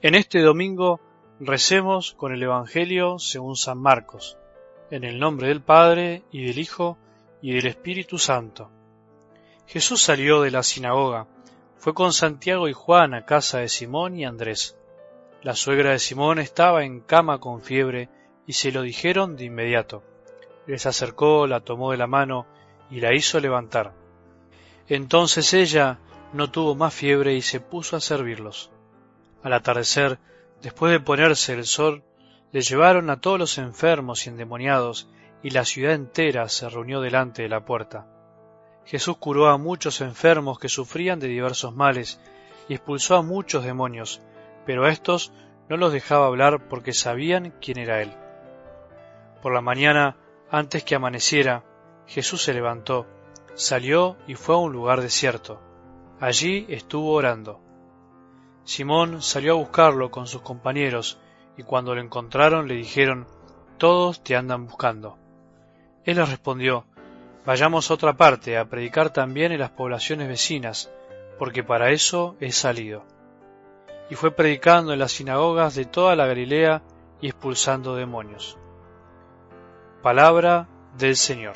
En este domingo recemos con el Evangelio según San Marcos, en el nombre del Padre, y del Hijo, y del Espíritu Santo. Jesús salió de la sinagoga, fue con Santiago y Juan a casa de Simón y Andrés. La suegra de Simón estaba en cama con fiebre, y se lo dijeron de inmediato. Les acercó, la tomó de la mano, y la hizo levantar. Entonces ella no tuvo más fiebre y se puso a servirlos. Al atardecer, después de ponerse el sol, le llevaron a todos los enfermos y endemoniados, y la ciudad entera se reunió delante de la puerta. Jesús curó a muchos enfermos que sufrían de diversos males, y expulsó a muchos demonios, pero a estos no los dejaba hablar porque sabían quién era Él. Por la mañana, antes que amaneciera, Jesús se levantó, salió y fue a un lugar desierto. Allí estuvo orando. Simón salió a buscarlo con sus compañeros, y cuando lo encontraron le dijeron: «Todos te andan buscando». Él les respondió: «Vayamos a otra parte a predicar también en las poblaciones vecinas, porque para eso he salido». Y fue predicando en las sinagogas de toda la Galilea y expulsando demonios. Palabra del Señor.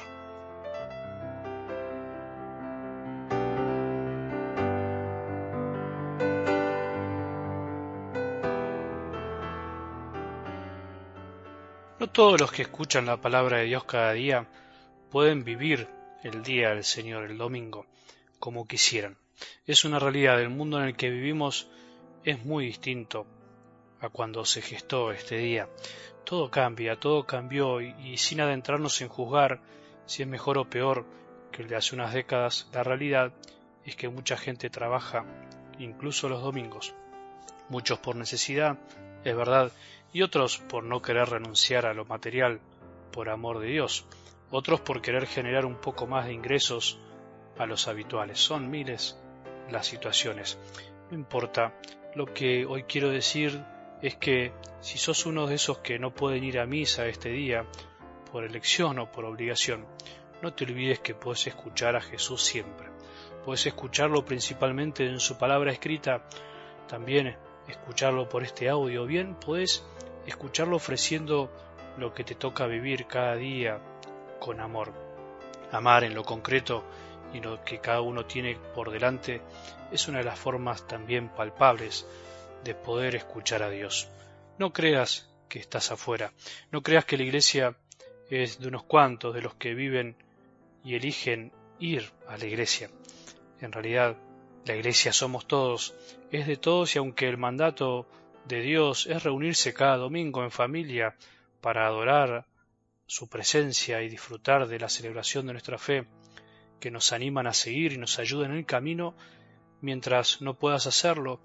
No todos los que escuchan la palabra de Dios cada día pueden vivir el día del Señor, el domingo, como quisieran. Es una realidad, el mundo en el que vivimos es muy distinto a cuando se gestó este día. Todo cambia, todo cambió, y sin adentrarnos en juzgar si es mejor o peor que el de hace unas décadas, la realidad es que mucha gente trabaja incluso los domingos. Muchos por necesidad, es verdad, y otros por no querer renunciar a lo material por amor de Dios, otros por querer generar un poco más de ingresos a los habituales. Son miles las situaciones. No importa, lo que hoy quiero decir es que si sos uno de esos que no pueden ir a misa este día por elección o por obligación, no te olvides que podés escuchar a Jesús siempre. Podés escucharlo principalmente en su palabra escrita, también escucharlo por este audio, o bien podés escucharlo ofreciendo lo que te toca vivir cada día con amor. Amar en lo concreto y lo que cada uno tiene por delante es una de las formas también palpables de poder escuchar a Dios. No creas que estás afuera, no creas que la iglesia es de unos cuantos, de los que viven y eligen ir a la iglesia. En realidad, la iglesia somos todos, es de todos, y aunque el mandato de Dios es reunirse cada domingo en familia para adorar su presencia y disfrutar de la celebración de nuestra fe, que nos animan a seguir y nos ayudan en el camino, mientras no puedas hacerlo,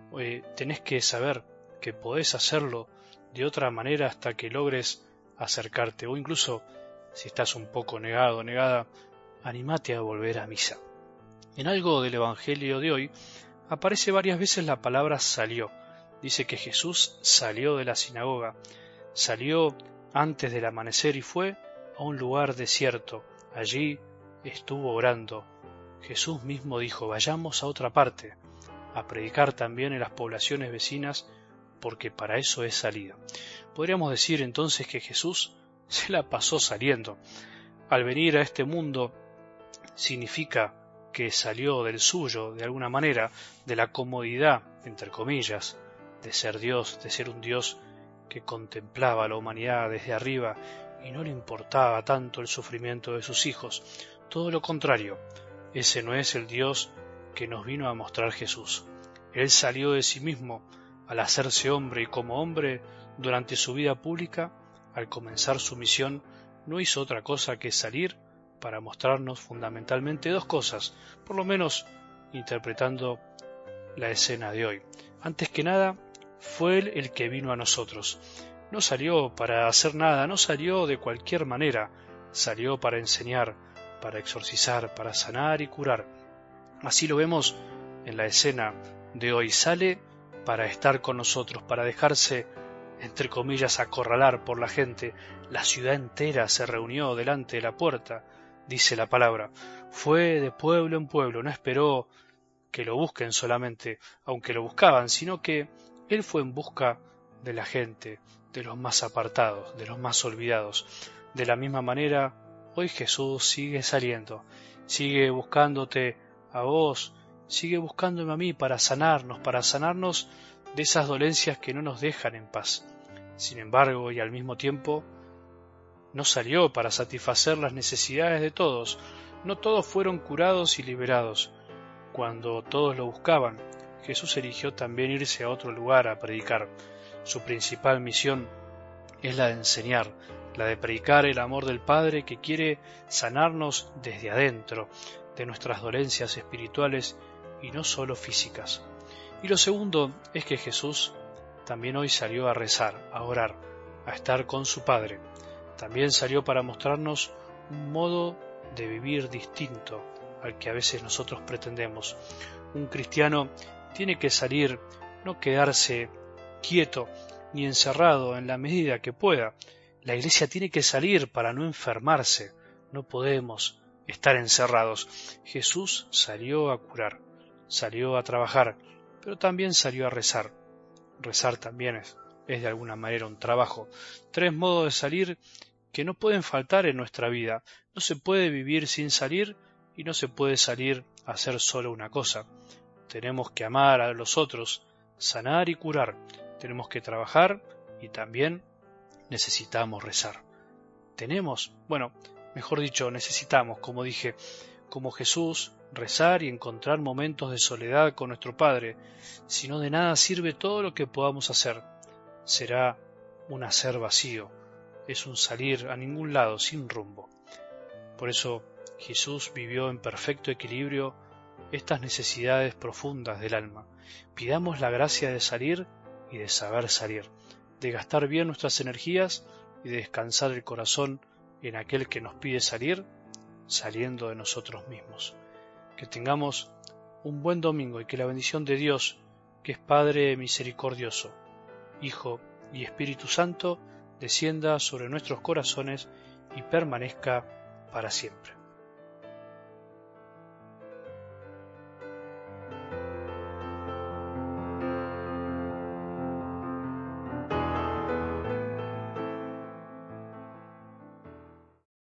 tenés que saber que podés hacerlo de otra manera hasta que logres acercarte, o incluso si estás un poco negado o negada, animate a volver a misa. En algo del Evangelio de hoy aparece varias veces la palabra salió. Dice que Jesús salió de la sinagoga, salió antes del amanecer y fue a un lugar desierto. Allí estuvo orando. Jesús mismo dijo: vayamos a otra parte, a predicar también en las poblaciones vecinas, porque para eso he salido. Podríamos decir entonces que Jesús se la pasó saliendo. Al venir a este mundo significa que salió del suyo, de alguna manera, de la comodidad, entre comillas, de ser Dios, de ser un Dios que contemplaba a la humanidad desde arriba y no le importaba tanto el sufrimiento de sus hijos. Todo lo contrario, ese no es el Dios que nos vino a mostrar Jesús. Él salió de sí mismo al hacerse hombre, y como hombre, durante su vida pública, al comenzar su misión, no hizo otra cosa que salir para mostrarnos fundamentalmente dos cosas, por lo menos interpretando la escena de hoy. Antes que nada, fue Él el que vino a nosotros. No salió para hacer nada, no salió de cualquier manera, salió para enseñar, para exorcizar, para sanar y curar. Así lo vemos en la escena de hoy. Sale para estar con nosotros, para dejarse, entre comillas, acorralar por la gente. La ciudad entera se reunió delante de la puerta, dice la palabra. Fue de pueblo en pueblo, no esperó que lo busquen solamente, aunque lo buscaban, sino que Él fue en busca de la gente, de los más apartados, de los más olvidados. De la misma manera, hoy Jesús sigue saliendo, sigue buscándote a vos, sigue buscándome a mí para sanarnos de esas dolencias que no nos dejan en paz. Sin embargo, y al mismo tiempo, no salió para satisfacer las necesidades de todos. No todos fueron curados y liberados. Cuando todos lo buscaban, Jesús eligió también irse a otro lugar a predicar. Su principal misión es la de enseñar, la de predicar el amor del Padre que quiere sanarnos desde adentro, de nuestras dolencias espirituales y no solo físicas. Y lo segundo es que Jesús también hoy salió a rezar, a orar, a estar con su Padre. También salió para mostrarnos un modo de vivir distinto al que a veces nosotros pretendemos. Un cristiano tiene que salir, no quedarse quieto ni encerrado en la medida que pueda. La iglesia tiene que salir para no enfermarse. No podemos estar encerrados. Jesús salió a curar, salió a trabajar, pero también salió a rezar. Rezar también es de alguna manera un trabajo. 3 modos de salir que no pueden faltar en nuestra vida. No se puede vivir sin salir y no se puede salir a hacer solo una cosa. Tenemos que amar a los otros, sanar y curar. Tenemos que trabajar y también necesitamos rezar. Necesitamos, como dije, como Jesús, rezar y encontrar momentos de soledad con nuestro Padre. Si no, de nada sirve todo lo que podamos hacer. Será un hacer vacío, es un salir a ningún lado, sin rumbo. Por eso Jesús vivió en perfecto equilibrio estas necesidades profundas del alma. Pidamos la gracia de salir y de saber salir, de gastar bien nuestras energías y de descansar el corazón en aquel que nos pide salir, saliendo de nosotros mismos. Que tengamos un buen domingo y que la bendición de Dios, que es Padre misericordioso, Hijo y Espíritu Santo, descienda sobre nuestros corazones y permanezca para siempre.